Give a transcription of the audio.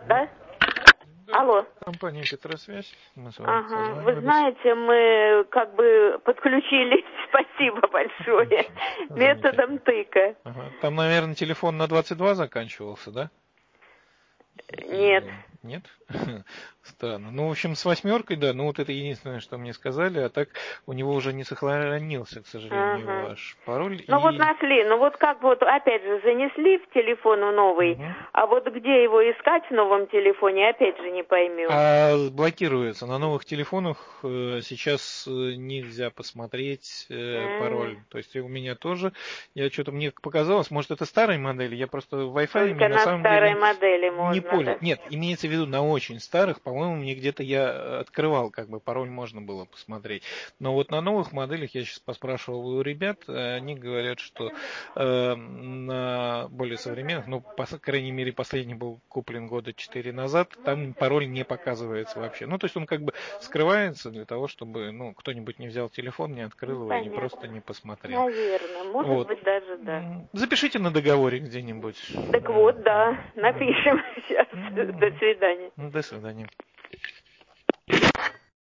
Да? Да, Алло. компания «Петросвязь». Мы с вами Вы созванивались. знаете, мы как бы подключились, спасибо большое, методом Замечательно. тыка. Ага. Там, наверное, телефон на 22 заканчивался, да? Нет. Или нет? Странно. Ну, в общем, с восьмеркой, да, ну вот это единственное, что мне сказали, а так у него уже не сохранился, к сожалению, Ага. ваш пароль. Ну вот И нашли, ну вот как вот опять же занесли в телефон новый, Мгм. а вот где его искать в новом телефоне, опять же не поймем. Блокируется. На новых телефонах сейчас нельзя посмотреть пароль. То есть у меня тоже. Я что-то мне показалось, может это старые модели, я просто Wi-Fi Только на на самом старой деле модели не можно, да? пользуюсь. Нет, имеется в виду на очень старых, по-моему, мне где-то я открывал, как бы пароль можно было посмотреть. Но вот на новых моделях я сейчас поспрашивал у ребят, они говорят, что на более современных, ну, по крайней мере, последний был куплен года 4 назад, там пароль не показывается вообще. Ну, то есть он как бы скрывается для того, чтобы, ну, кто-нибудь не взял телефон, не открыл его и не просто Понятно. не посмотрел. Наверное, может Вот. быть даже да. Запишите на договоре где-нибудь. Так вот, да, напишем сейчас. До Мгм. свидания. До свидания.